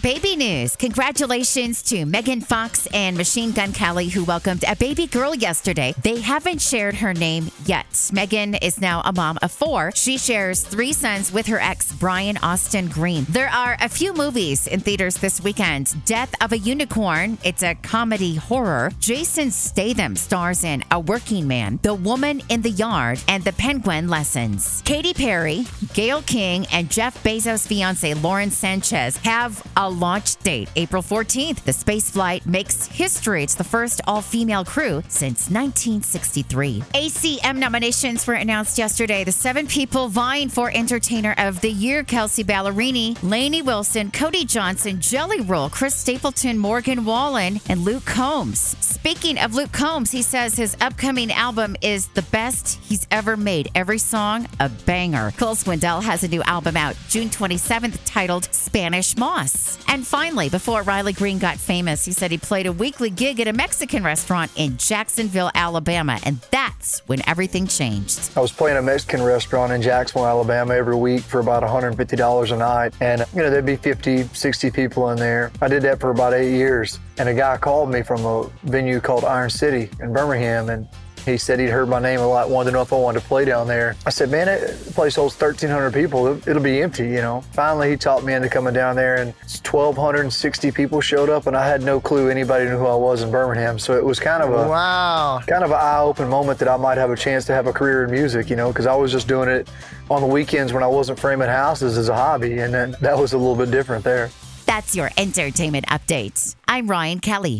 baby news. Congratulations to Megan Fox and Machine Gun Kelly, who welcomed a baby girl yesterday. They haven't shared her name yet. Megan is now a mom of 4. She shares 3 sons with her ex, Brian Austin Green. There are a few movies in theaters this weekend. Death of a Unicorn. It's a comedy horror. Jason Statham stars in A Working Man, The Woman in the Yard, and The Penguin Lessons. Katy Perry, Gayle King, and Jeff Bezos' fiance, Lauren Sanchez, have a launch date, April 14th. The space flight makes history. It's the first all-female crew since 1963. ACM nominations were announced yesterday. The 7 people vying for Entertainer of the Year: Kelsey Ballerini, Lainey Wilson, Cody Johnson, Jelly Roll, Chris Stapleton, Morgan Wallen, and Luke Combs. Speaking of Luke Combs, he says his upcoming album is the best he's ever made. Every song, a banger. Cole Swindell has a new album out June 27th titled Spanish Moss. And finally, before Riley Green got famous, he said he played a weekly gig at a Mexican restaurant in Jacksonville, Alabama, and that's when everything changed. I was playing a Mexican restaurant in Jacksonville, Alabama every week for about $150 a night, and there'd be 50, 60 people in there. I did that for about 8 years, and a guy called me from a venue called Iron City in Birmingham, and he said he'd heard my name a lot, wanted to know if I wanted to play down there. I said, man, the place holds 1,300 people. It'll be empty, Finally, he talked me into coming down there, and 1,260 people showed up, and I had no clue anybody knew who I was in Birmingham. So it was kind of an eye-opening moment that I might have a chance to have a career in music, because I was just doing it on the weekends when I wasn't framing houses as a hobby, and then that was a little bit different there. That's your entertainment update. I'm Ryan Kelly.